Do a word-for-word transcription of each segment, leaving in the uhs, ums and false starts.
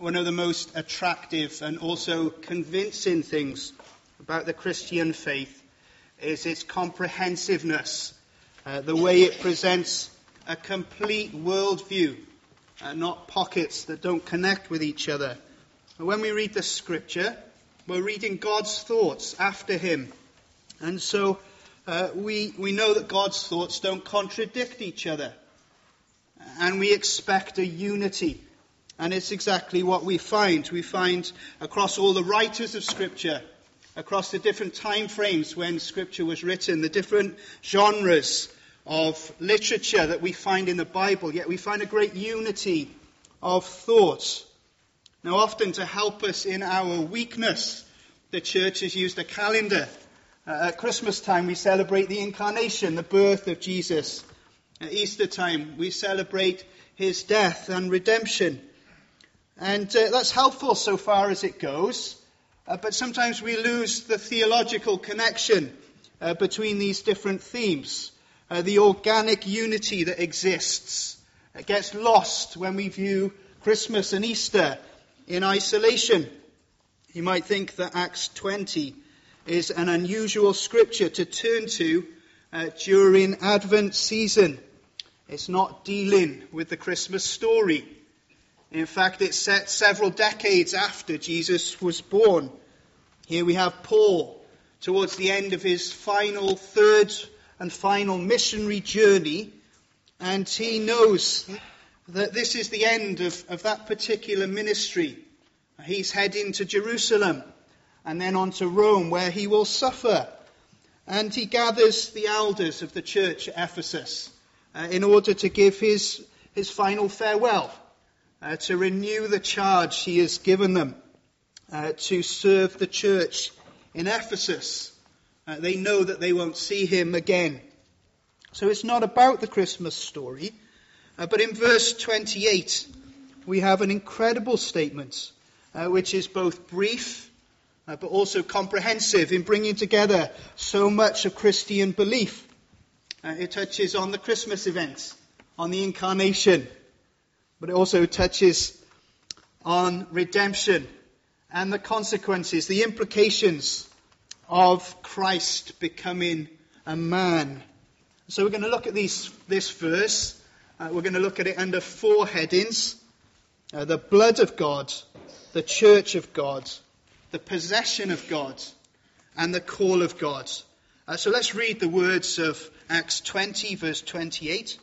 one of the most attractive and also convincing things about the Christian faith is its comprehensiveness, uh, the way it presents a complete worldview, uh, not pockets that don't connect with each other. When we read the scripture, we're reading God's thoughts after him. And so uh, we, we know that God's thoughts don't contradict each other. And we expect a unity. And it's exactly what we find. We find across all the writers of Scripture, across the different time frames when Scripture was written, the different genres of literature that we find in the Bible, yet we find a great unity of thought. Now, often to help us in our weakness, the church has used a calendar. Uh, at Christmas time, we celebrate the incarnation, the birth of Jesus. At Easter time, we celebrate his death and redemption. And uh, that's helpful so far as it goes. Uh, but sometimes we lose the theological connection uh, between these different themes. Uh, the organic unity that exists. It gets lost when we view Christmas and Easter in isolation. You might think that Acts twenty is an unusual scripture to turn to uh, during Advent season. It's not dealing with the Christmas story. In fact, it's set several decades after Jesus was born. Here we have Paul towards the end of his final, third and final missionary journey, and he knows that this is the end of, of that particular ministry. He's heading to Jerusalem and then on to Rome, where he will suffer. And he gathers the elders of the church at Ephesus uh, in order to give his, his final farewell. Uh, to renew the charge he has given them uh, to serve the church in Ephesus. Uh, they know that they won't see him again. So it's not about the Christmas story. Uh, but in verse twenty-eight, we have an incredible statement, uh, which is both brief, uh, but also comprehensive in bringing together so much of Christian belief. Uh, it touches on the Christmas event, on the incarnation, but it also touches on redemption and the consequences, the implications of Christ becoming a man. So we're going to look at these, this verse. Uh, we're going to look at it under four headings. Uh, the blood of God, the church of God, the possession of God, and the call of God. Uh, so let's read the words of Acts twenty, verse twenty-eight.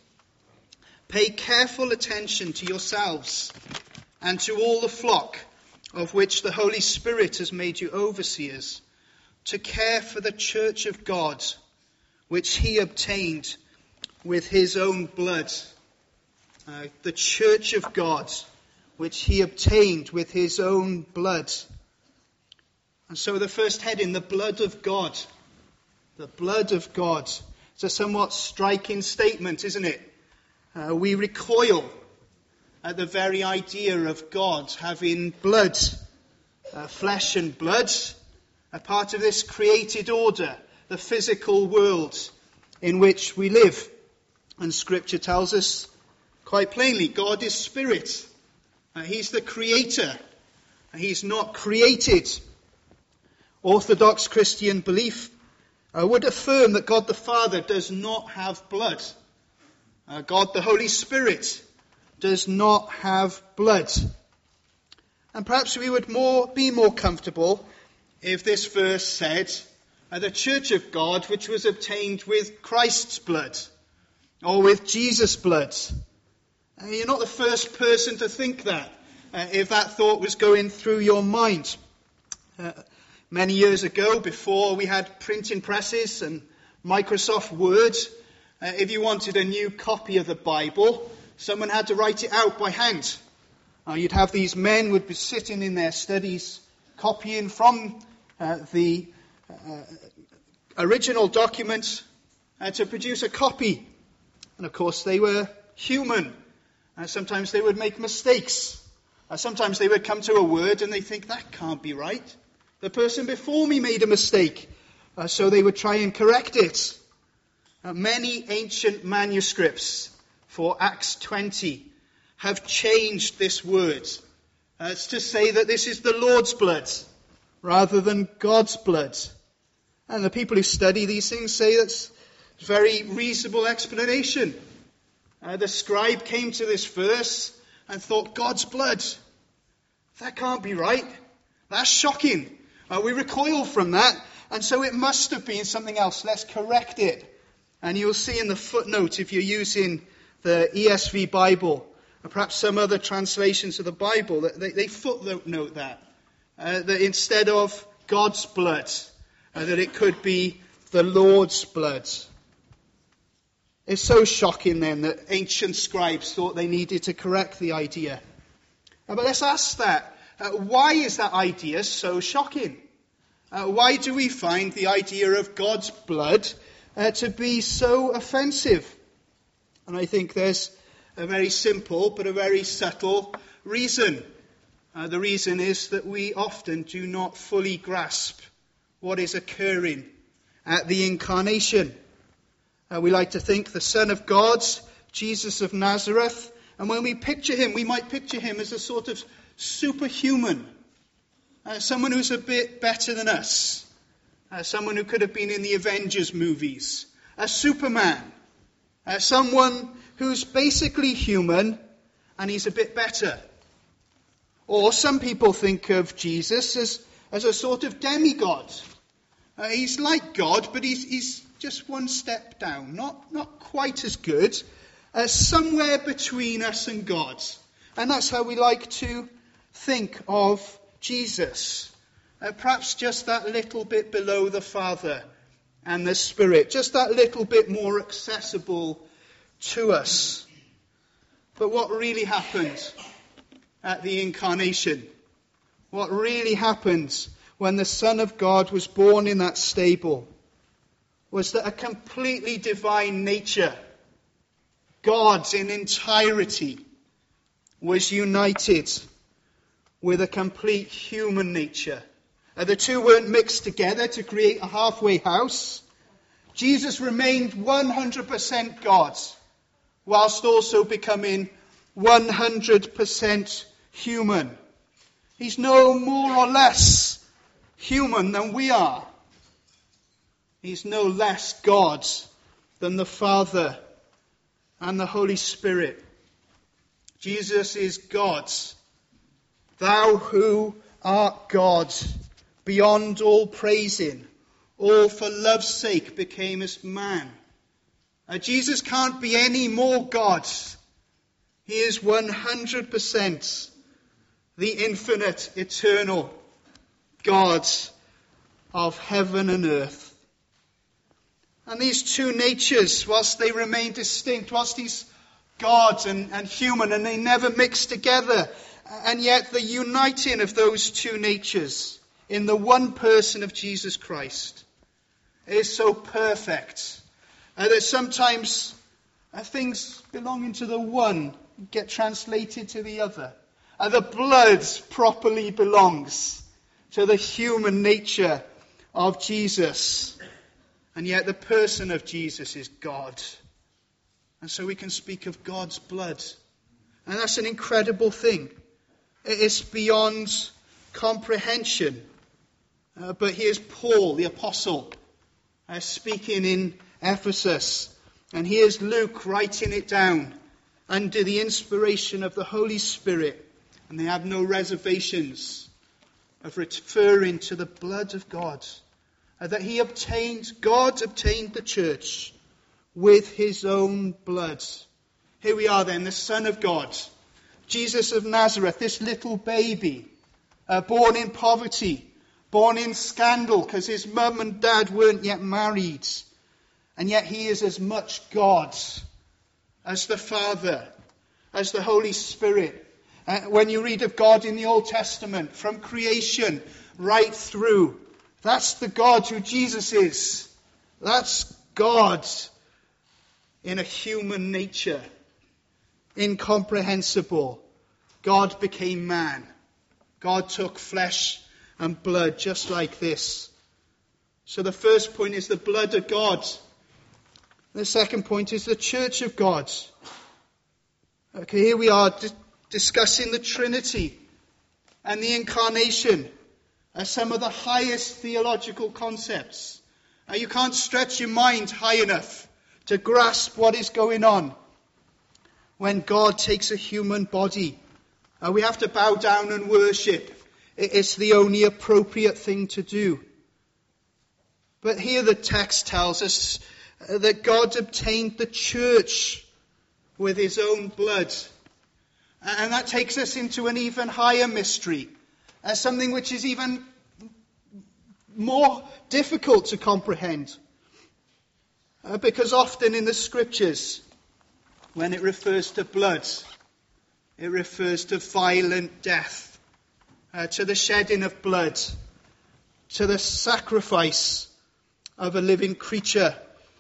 Pay careful attention to yourselves and to all the flock of which the Holy Spirit has made you overseers, to care for the church of God, which he obtained with his own blood. Uh, the church of God, which he obtained with his own blood. And so the first heading, the blood of God. The blood of God. It's a somewhat striking statement, isn't it? Uh, we recoil at the very idea of God having blood, uh, flesh and blood, a part of this created order, the physical world in which we live. And Scripture tells us quite plainly, God is spirit. Uh, he's the creator. He's not created. Orthodox Christian belief uh, would affirm that God the Father does not have blood. Uh, God, the Holy Spirit, does not have blood. And perhaps we would more be more comfortable if this verse said, uh, the church of God, which was obtained with Christ's blood, or with Jesus' blood. Uh, you're not the first person to think that, uh, if that thought was going through your mind. Uh, many years ago, before we had printing presses and Microsoft Word, Uh, if you wanted a new copy of the Bible, someone had to write it out by hand. Uh, you'd have these men would be sitting in their studies, copying from uh, the uh, original document uh, to produce a copy. And of course, they were human. Uh, sometimes they would make mistakes. Uh, sometimes they would come to a word and they think, that can't be right. The person before me made a mistake. Uh, so they would try and correct it. Uh, many ancient manuscripts for Acts twenty have changed this word. Uh, it's to say that this is the Lord's blood rather than God's blood. And the people who study these things say that's a very reasonable explanation. Uh, the scribe came to this verse and thought, God's blood. That can't be right. That's shocking. Uh, we recoil from that, and so it must have been something else. Let's correct it. And you'll see in the footnote, if you're using the E S V Bible, or perhaps some other translations of the Bible, that they, they footnote that. Uh, that instead of God's blood, uh, that it could be the Lord's blood. It's so shocking then that ancient scribes thought they needed to correct the idea. Uh, but let's ask that. Uh, why is that idea so shocking? Uh, why do we find the idea of God's blood uh, to be so offensive? And I think there's a very simple but a very subtle reason. Uh, the reason is that we often do not fully grasp what is occurring at the incarnation. Uh, we like to think the Son of God, Jesus of Nazareth, and when we picture him, we might picture him as a sort of superhuman, uh, someone who's a bit better than us, uh, someone who could have been in the Avengers movies, a Superman, uh, someone who's basically human and he's a bit better. Or some people think of Jesus as, as a sort of demigod. Uh, he's like God, but he's, he's just one step down, not, not quite as good, uh, somewhere between us and God. And that's how we like to think of Jesus. Uh, perhaps just that little bit below the Father and the Spirit, just that little bit more accessible to us. But what really happened at the incarnation, what really happened when the Son of God was born in that stable, was that a completely divine nature, God in entirety, was united with a complete human nature. Uh, the two weren't mixed together to create a halfway house. Jesus remained one hundred percent God, whilst also becoming one hundred percent human. He's no more or less human than we are. He's no less God than the Father and the Holy Spirit. Jesus is God. Thou who art God, beyond all praising, all for love's sake became as man. Uh, Jesus can't be any more God. He is one hundred percent the infinite, eternal God of heaven and earth. And these two natures, whilst they remain distinct, whilst he's God and, and human, and they never mix together, and yet the uniting of those two natures in the one person of Jesus Christ is so perfect uh, that sometimes uh, things belonging to the one get translated to the other. Uh, the blood properly belongs to the human nature of Jesus. And yet the person of Jesus is God. And so we can speak of God's blood. And that's an incredible thing. It's beyond comprehension. Uh, but here's Paul, the apostle, uh, speaking in Ephesus. And here's Luke writing it down under the inspiration of the Holy Spirit. And they have no reservations of referring to the blood of God. Uh, that he obtained, God obtained the church with his own blood. Here we are then, the Son of God, Jesus of Nazareth, this little baby, uh, born in poverty, born in scandal because his mum and dad weren't yet married. And yet he is as much God as the Father, as the Holy Spirit. Uh, when you read of God in the Old Testament, from creation right through, that's the God who Jesus is. That's God in a human nature. Incomprehensible. God became man. God took flesh and blood just like this. So the first point is the blood of God. The second point is the church of God. Okay, here we are di- discussing the Trinity. and the incarnation are some of the highest theological concepts. Uh, you can't stretch your mind high enough to grasp what is going on when God takes a human body. Uh, we have to bow down and worship. It's the only appropriate thing to do. But here the text tells us that God obtained the church with his own blood. And that takes us into an even higher mystery, uh, something which is even more difficult to comprehend. Uh, because often in the scriptures, when it refers to blood, it refers to violent death, uh, to the shedding of blood, to the sacrifice of a living creature.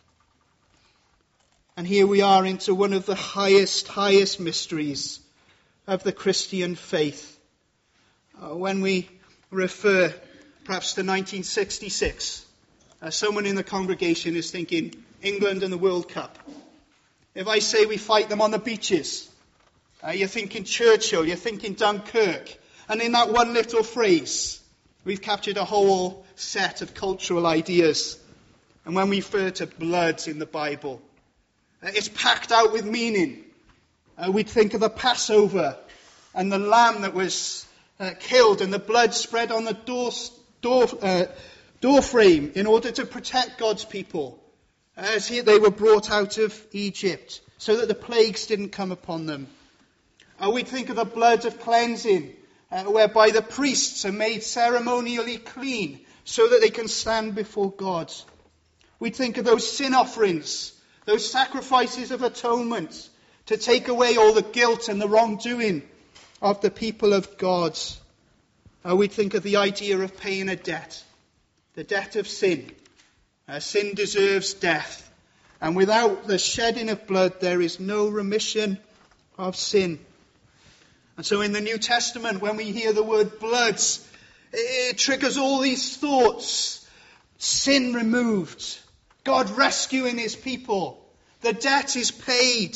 And here we are into one of the highest, highest mysteries of the Christian faith. Uh, when we refer perhaps to nineteen sixty-six, uh, someone in the congregation is thinking England and the World Cup. If I say we fight them on the beaches, uh, you're thinking Churchill, you're thinking Dunkirk. And in that one little phrase, we've captured a whole set of cultural ideas. And when we refer to blood in the Bible, uh, it's packed out with meaning. Uh, we'd think of the Passover and the lamb that was uh, killed and the blood spread on the door, door, uh, door frame in order to protect God's people as he, they were brought out of Egypt so that the plagues didn't come upon them. Uh, we'd think of the blood of cleansing, uh, whereby the priests are made ceremonially clean so that they can stand before God. We'd think of those sin offerings, those sacrifices of atonement to take away all the guilt and the wrongdoing of the people of God. Uh, we'd think of the idea of paying a debt, the debt of sin. Uh, sin deserves death, and without the shedding of blood there is no remission of sin. And so in the New Testament, when we hear the word blood, it triggers all these thoughts. Sin removed, God rescuing his people, the debt is paid.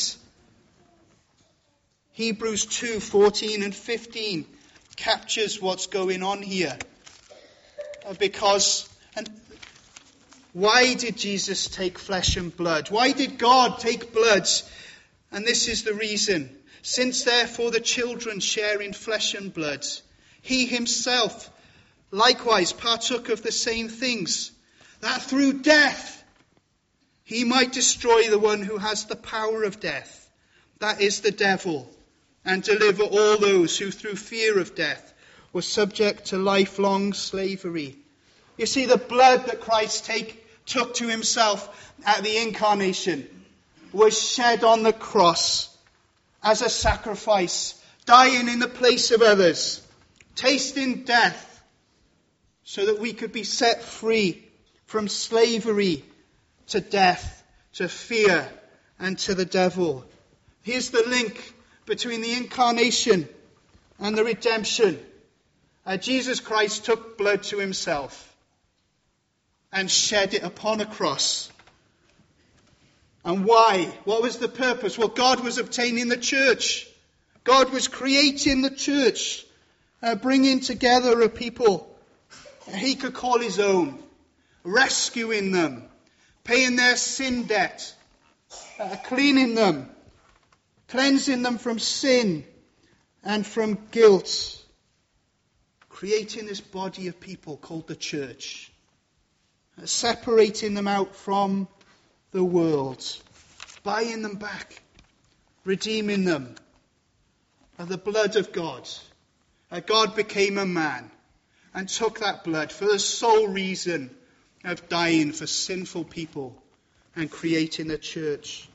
Hebrews two, fourteen and fifteen captures what's going on here. Uh, because and why did Jesus take flesh and blood? Why did God take blood? And this is the reason. Since therefore the children share in flesh and blood, he himself likewise partook of the same things, that through death he might destroy the one who has the power of death, that is the devil, and deliver all those who through fear of death were subject to lifelong slavery. You see, the blood that Christ take took to himself at the incarnation was shed on the cross as a sacrifice, dying in the place of others, tasting death so that we could be set free from slavery to death, to fear, and to the devil. Here's the link between the incarnation and the redemption. Uh, Jesus Christ took blood to himself and shed it upon a cross. And why? What was the purpose? Well, God was obtaining the church. God was creating the church, uh, bringing together a people he could call his own, rescuing them, paying their sin debt, uh, cleaning them, cleansing them from sin and from guilt, creating this body of people called the church, separating them out from the world, buying them back, redeeming them. The blood of God. God became a man and took that blood for the sole reason of dying for sinful people and creating the church.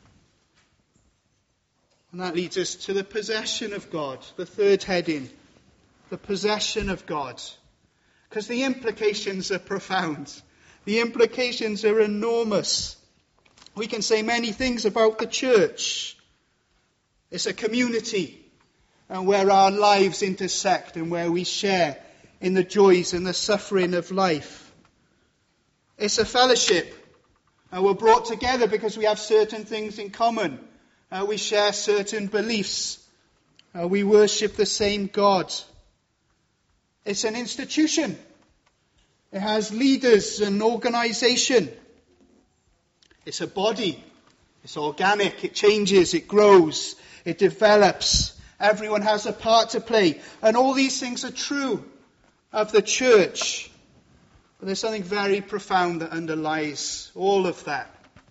And that leads us to the possession of God, the third heading, the possession of God. Because the implications are profound. The implications are enormous. We can say many things about the church. It's a community and where our lives intersect and where we share in the joys and the suffering of life. It's a fellowship. And we're brought together because we have certain things in common. Uh, we share certain beliefs. Uh, we worship the same God. It's an institution. It has leaders and organization. It's a body. It's organic. It changes. It grows. It develops. Everyone has a part to play. And all these things are true of the church. But there's something very profound that underlies all of that.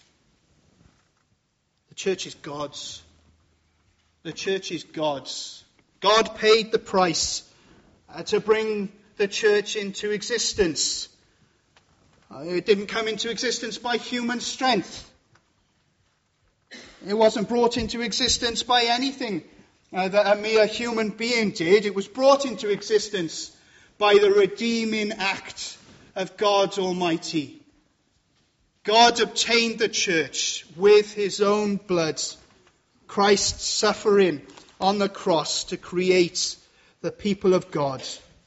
The church is God's. The church is God's. God paid the price uh, to bring the church into existence. Uh, it didn't come into existence by human strength. It wasn't brought into existence by anything uh, that a mere human being did. It was brought into existence by the redeeming act of God Almighty. God obtained the church with his own blood, Christ's suffering on the cross to create the people of God.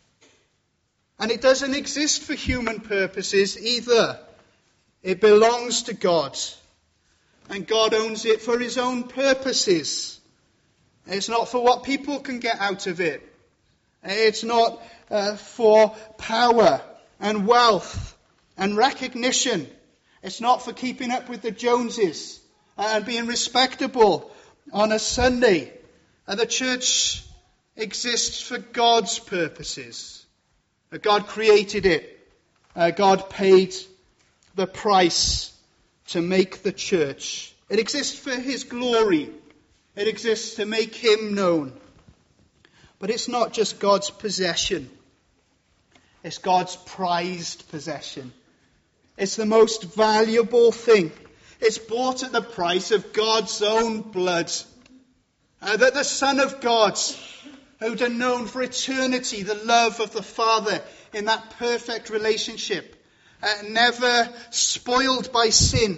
And it doesn't exist for human purposes either. It belongs to God. And God owns it for his own purposes. It's not for what people can get out of it. It's not uh, for power and wealth and recognition. It's not for keeping up with the Joneses and being respectable on a Sunday. And the church exists for God's purposes. God created it. Uh, God paid the price to make the church. It exists for his glory. It exists to make him known. But it's not just God's possession. It's God's prized possession. It's the most valuable thing. It's bought at the price of God's own blood. Uh, that the Son of God, who'd have known for eternity the love of the Father in that perfect relationship, uh, never spoiled by sin,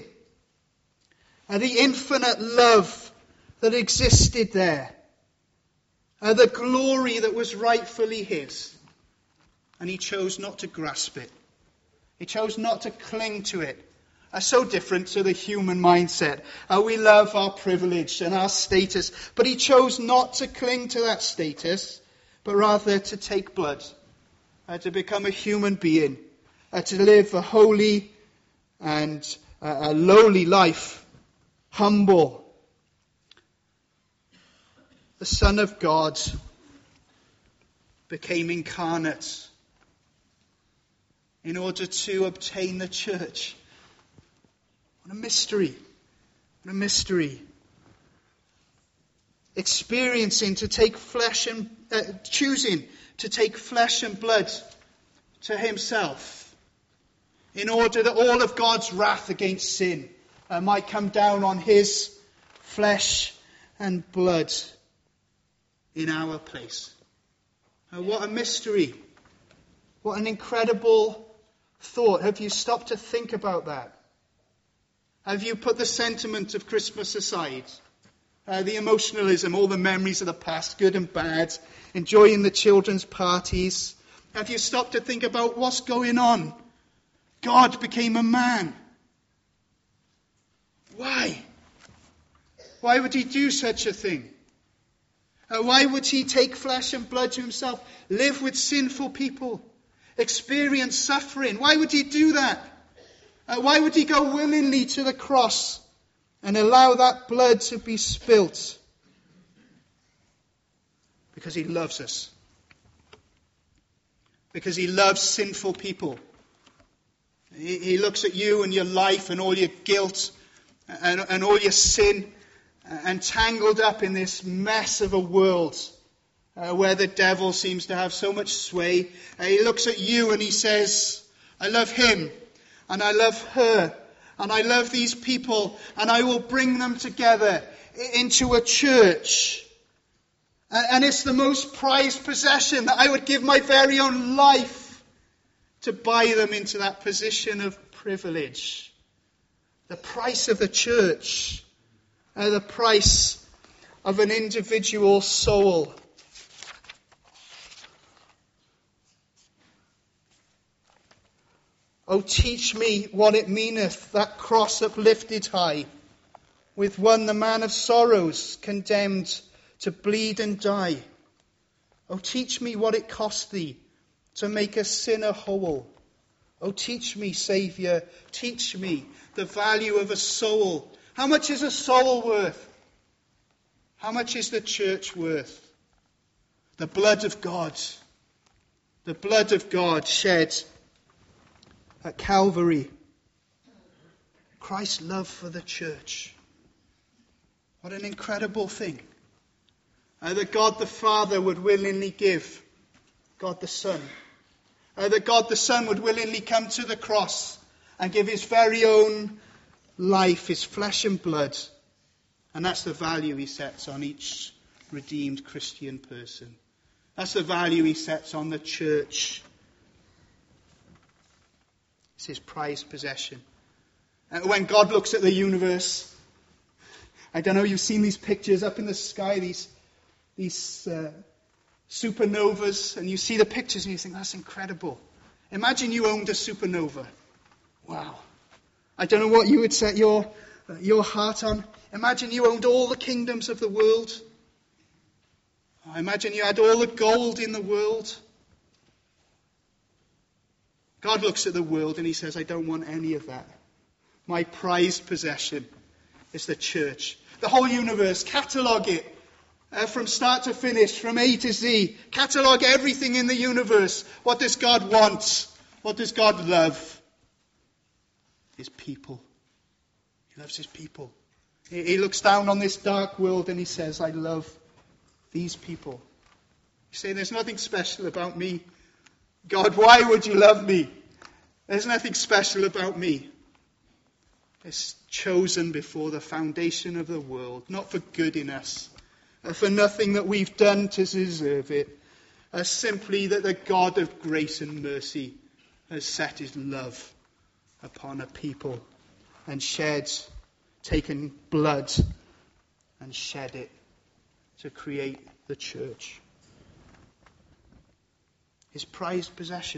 and the infinite love that existed there, uh, the glory that was rightfully his, and he chose not to grasp it. He chose not to cling to it. Uh, so different to the human mindset. Uh, we love our privilege and our status, but he chose not to cling to that status, but rather to take blood, uh, to become a human being, uh, to live a holy and uh, a lowly life, humble. The Son of God became incarnate in order to obtain the church. What a mystery. What a mystery. Experiencing to take flesh and, uh, choosing to take flesh and blood to himself in order that all of God's wrath against sin uh, might come down on his flesh and blood in our place. Uh, what a mystery. What an incredible thought. Have you stopped to think about that? Have you put the sentiment of Christmas aside? Uh, the emotionalism, all the memories of the past, good and bad, enjoying the children's parties. Have you stopped to think about what's going on? God became a man. Why? Why would he do such a thing? Uh, why would he take flesh and blood to himself, live with sinful people, experience suffering? Why would he do that? Uh, why would he go willingly to the cross and allow that blood to be spilt? Because he loves us. Because he loves sinful people. He, he looks at you and your life and all your guilt and, and all your sin and tangled up in this mess of a world uh, where the devil seems to have so much sway. Uh, he looks at you and he says, I love him. And I love her, and I love these people, and I will bring them together into a church. And it's the most prized possession that I would give my very own life to buy them into that position of privilege. The price of the church, uh, the price of an individual soul. Oh, teach me what it meaneth, that cross uplifted high, with one the man of sorrows, condemned to bleed and die. Oh, teach me what it cost thee, to make a sinner whole. Oh, teach me, Saviour, teach me the value of a soul. How much is a soul worth? How much is the church worth? The blood of God. The blood of God shed at Calvary. Christ's love for the church. What an incredible thing. Uh, that God the Father would willingly give God the Son. Uh, that God the Son would willingly come to the cross and give his very own life, his flesh and blood. And that's the value he sets on each redeemed Christian person. That's the value he sets on the church. It's his prized possession. And when God looks at the universe, I don't know, you've seen these pictures up in the sky, these, these uh, supernovas, and you see the pictures and you think, that's incredible. Imagine you owned a supernova. Wow. I don't know what you would set your, uh, your heart on. Imagine you owned all the kingdoms of the world. I imagine you had all the gold in the world. God looks at the world and he says, I don't want any of that. My prized possession is the church. The whole universe, catalogue it. Uh, from start to finish, from A to Z. Catalogue everything in the universe. What does God want? What does God love? His people. He loves his people. He, he looks down on this dark world and he says, I love these people. You say, there's nothing special about me. God, why would you love me? There's nothing special about me. It's chosen before the foundation of the world, not for good in us, for nothing that we've done to deserve it, as simply that the God of grace and mercy has set his love upon a people and shed, taken blood and shed it to create the church. His prized possession.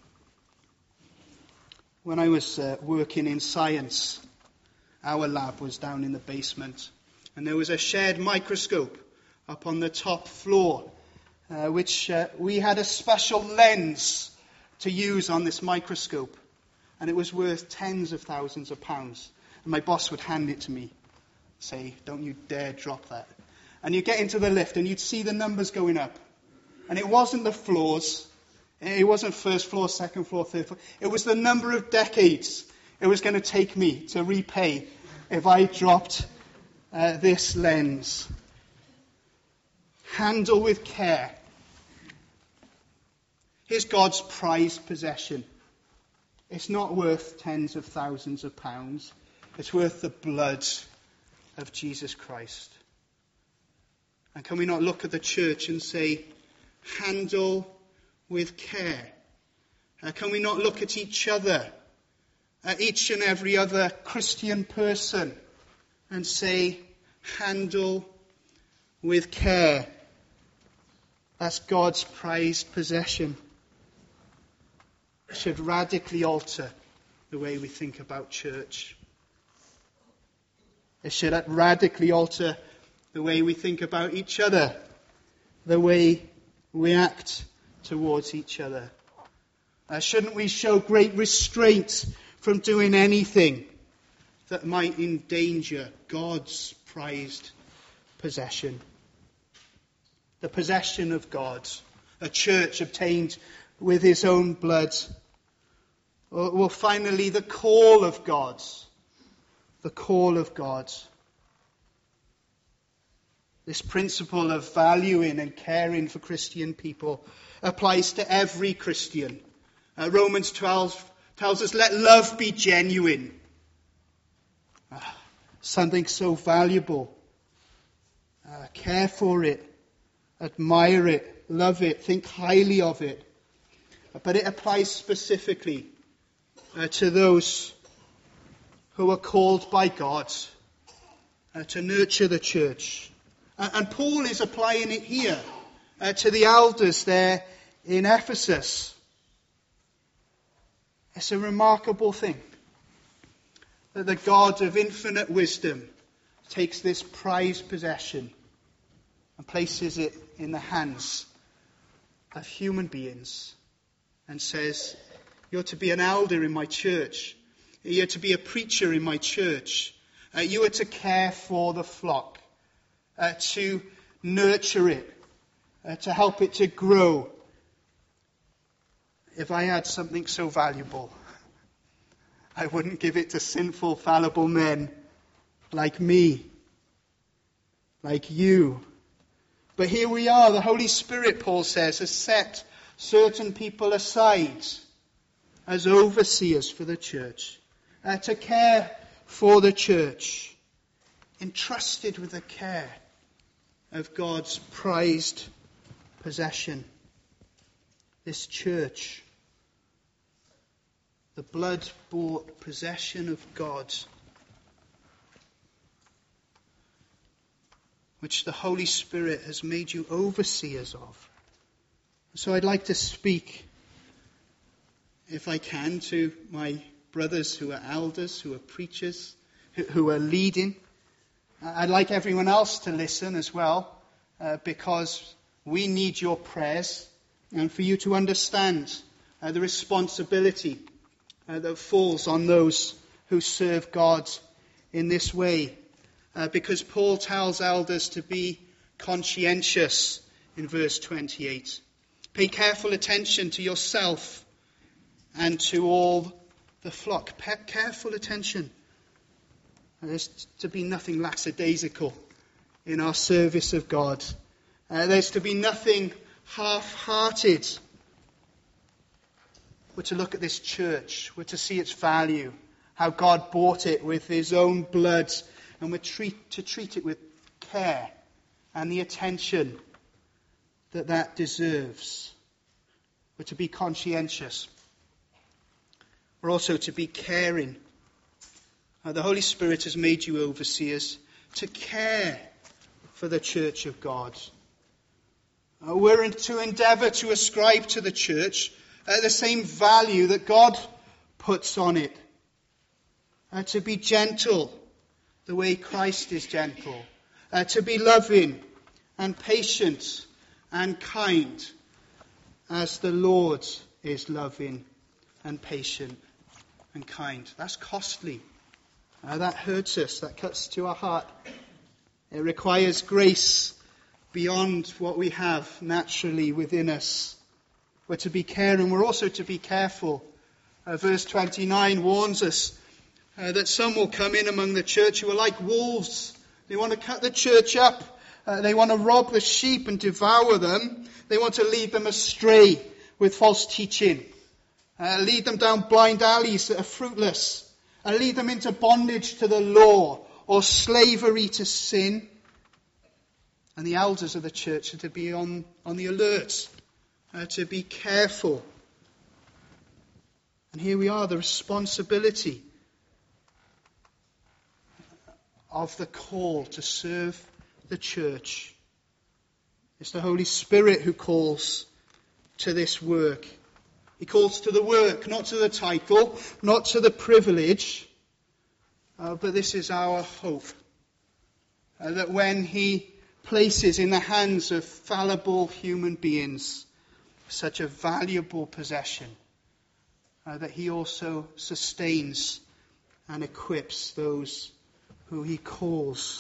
When I was uh, working in science, our lab was down in the basement, and there was a shared microscope up on the top floor, uh, which uh, we had a special lens to use on this microscope, and it was worth tens of thousands of pounds. And my boss would hand it to me, say, don't you dare drop that. And you get into the lift and you'd see the numbers going up. And it wasn't the floors, it wasn't first floor, second floor, third floor. It was the number of decades it was going to take me to repay if I dropped uh, this lens. Handle with care. Here's God's prized possession. It's not worth tens of thousands of pounds. It's worth the blood of Jesus Christ. And can we not look at the church and say, handle with care? Uh, can we not look at each other, at each and every other Christian person, and say, handle with care? That's God's prized possession. It should radically alter the way we think about church. It should radically alter the way we think about each other, the way we act towards each other. Uh, shouldn't we show great restraint from doing anything that might endanger God's prized possession? The possession of God, a church obtained with his own blood. Or, or finally, the call of God. The call of God. This principle of valuing and caring for Christian people applies to every Christian. Uh, Romans twelve tells us, let love be genuine. Ah, something so valuable. Uh, care for it. Admire it. Love it. Think highly of it. But it applies specifically uh, to those who are called by God uh, to nurture the church. Uh, and Paul is applying it here uh, to the elders there in Ephesus. It's a remarkable thing that the God of infinite wisdom takes this prized possession and places it in the hands of human beings, and says, you're to be an elder in my church. You're to be a preacher in my church. Uh, you are to care for the flock, uh, to nurture it, uh, to help it to grow. If I had something so valuable, I wouldn't give it to sinful, fallible men like me, like you. But here we are. The Holy Spirit, Paul says, has set certain people aside as overseers for the church, uh, to care for the church, entrusted with the care of God's prized possession. This church, the blood-bought possession of God, which the Holy Spirit has made you overseers of. So I'd like to speak, if I can, to my brothers who are elders, who are preachers, who, who are leading. I'd like everyone else to listen as well, uh, because we need your prayers and for you to understand uh, the responsibility uh, that falls on those who serve God in this way. Uh, because Paul tells elders to be conscientious in verse twenty-eight. Pay careful attention to yourself and to all the flock. Pay careful attention. And there's to be nothing lackadaisical in our service of God. Uh, there's to be nothing half-hearted. We're to look at this church. We're to see its value, how God bought it with his own blood, and we're treat, to treat it with care and the attention that that deserves. We're to be conscientious. We're also to be caring. Uh, the Holy Spirit has made you overseers to care for the church of God. Uh, we're in, to endeavour to ascribe to the church uh, the same value that God puts on it. Uh, to be gentle, the way Christ is gentle. Uh, to be loving and patient and kind, as the Lord is loving and patient and kind. That's costly. Uh, that hurts us. That cuts to our heart. It requires grace beyond what we have naturally within us. We're to be caring. We're also to be careful. Uh, verse twenty-nine warns us uh, that some will come in among the church who are like wolves. They want to cut the church up. Uh, they want to rob the sheep and devour them. They want to lead them astray with false teaching. Uh, lead them down blind alleys that are fruitless. Uh, lead them into bondage to the law or slavery to sin. And the elders of the church are to be on, on the alert, uh, to be careful. And here we are, the responsibility of the call to serve the church. It's the Holy Spirit who calls to this work. He calls to the work, not to the title, not to the privilege. Uh, but this is our hope. Uh, that when he places in the hands of fallible human beings such a valuable possession, uh, that he also sustains and equips those who he calls.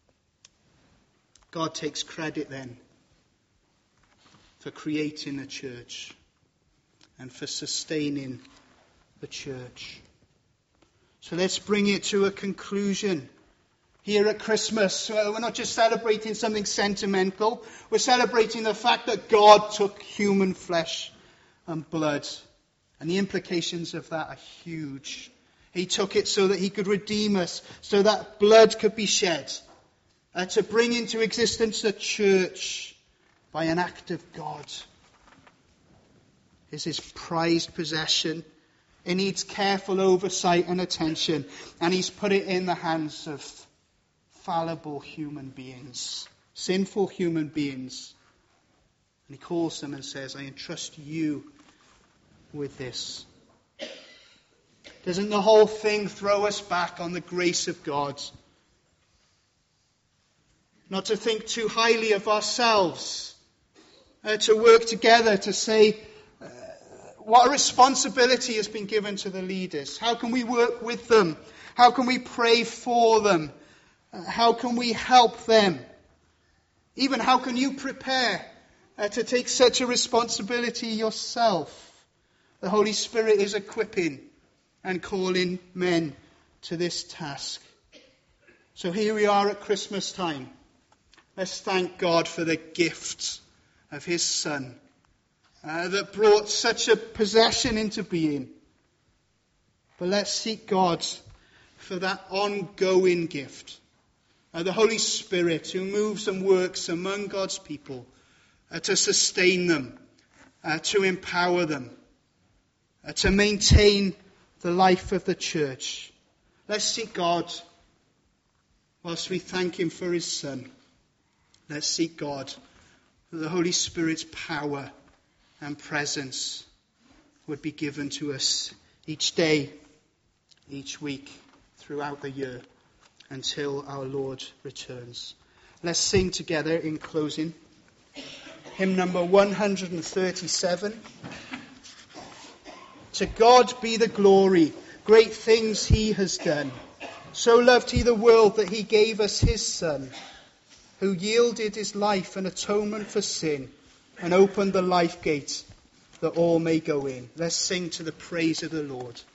God takes credit then for creating the church and for sustaining the church. So let's bring it to a conclusion. Here at Christmas, we're not just celebrating something sentimental. We're celebrating the fact that God took human flesh and blood. And the implications of that are huge. He took it so that he could redeem us, so that blood could be shed. Uh, to bring into existence a church by an act of God. Is his prized possession. It needs careful oversight and attention. And he's put it in the hands of fallible human beings. Sinful human beings. And he calls them and says, I entrust you with this. Doesn't the whole thing throw us back on the grace of God? Not to think too highly of ourselves. Uh, to work together to say, uh, What a responsibility has been given to the leaders. How can we work with them? How can we pray for them? Uh, how can we help them? Even how can you prepare uh, to take such a responsibility yourself? The Holy Spirit is equipping and calling men to this task. So here we are at Christmas time. Let's thank God for the gift of his Son uh, that brought such a possession into being. But let's seek God for that ongoing gift. Uh, the Holy Spirit who moves and works among God's people uh, to sustain them, uh, to empower them, uh, to maintain the life of the church. Let's seek God whilst we thank him for his Son. Let's seek God that the Holy Spirit's power and presence would be given to us each day, each week, throughout the year, until our Lord returns. Let's sing together in closing. Hymn number one hundred thirty-seven. To God be the glory, great things he has done. So loved he the world that he gave us his Son, who yielded his life an atonement for sin and opened the life gate that all may go in. Let's sing to the praise of the Lord.